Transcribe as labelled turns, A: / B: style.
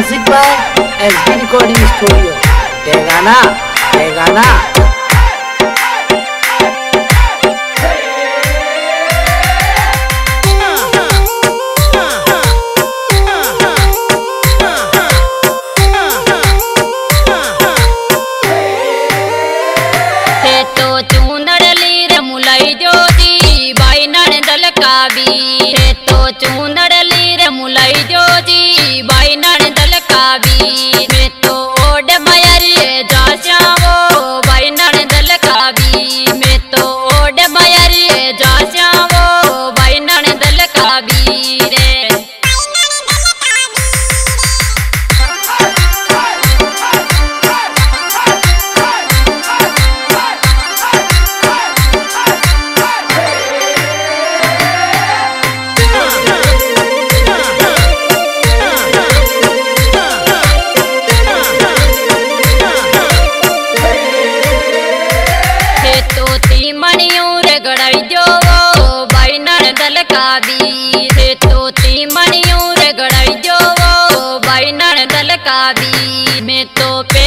A: Music by S B recording studio Telangana Telangana.
B: चूंदड़ली रे मुलाई जोजी बाई नण दल काबी मैं तो ओड मयरी जा श्यामो बाई नण दल काबी मैं तो ओड मयरी जा श्यामो बाई नण दल काबी रे। काबी रे तो मणियों रे गड़ाई जो वो बाई नण दल काबी मैं तो